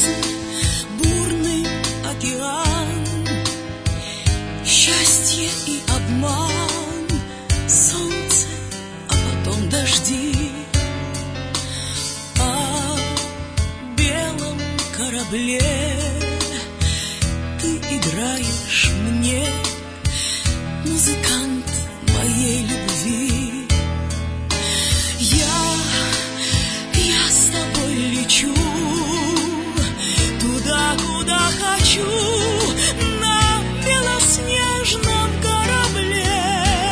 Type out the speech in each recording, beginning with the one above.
жизнь бурный океан, счастье и обман, солнце, а потом дожди. О белом корабле ты играешь мне, музыкант моей любви. Я с тобой лечу туда, куда хочу, на белоснежном корабле.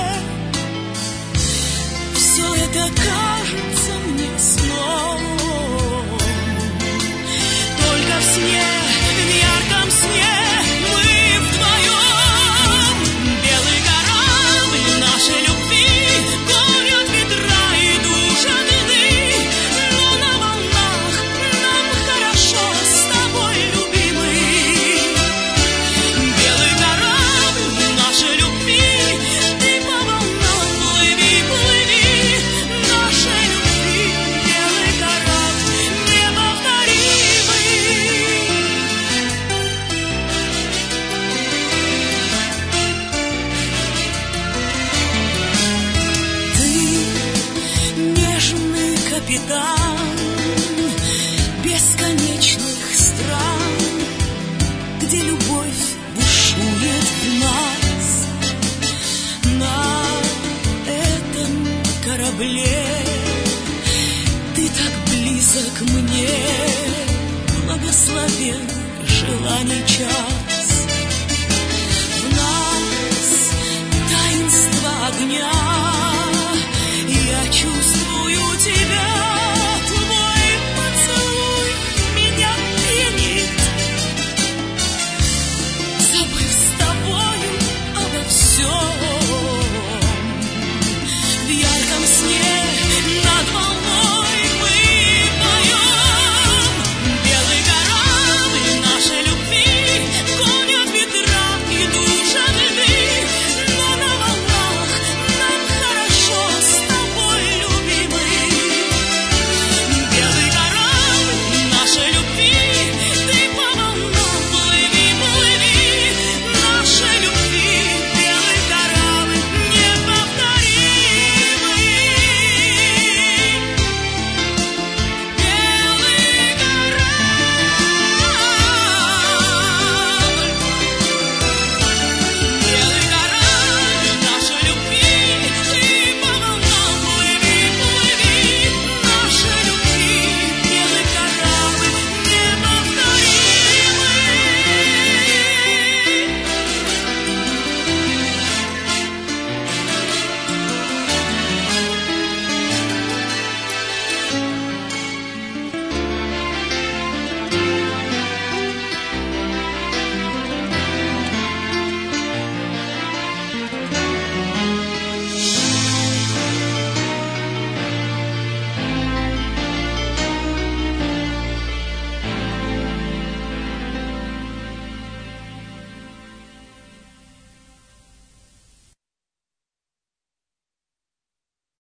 Все это кажется мне сном, только в сне, в ярком сне мы вдвоем. Белый корабль нашей любви гонят ветра и душат иные, но на волнах нам хорошо с тобой, любимый. Белый корабль нашей любви, ты по волнам плыви, плыви, нашей любви. Белый корабль неповторимый. Ты нежный капитан бесконечных стран, где любовь бушует в нас. На этом корабле ты так близок мне, благословен желаний час.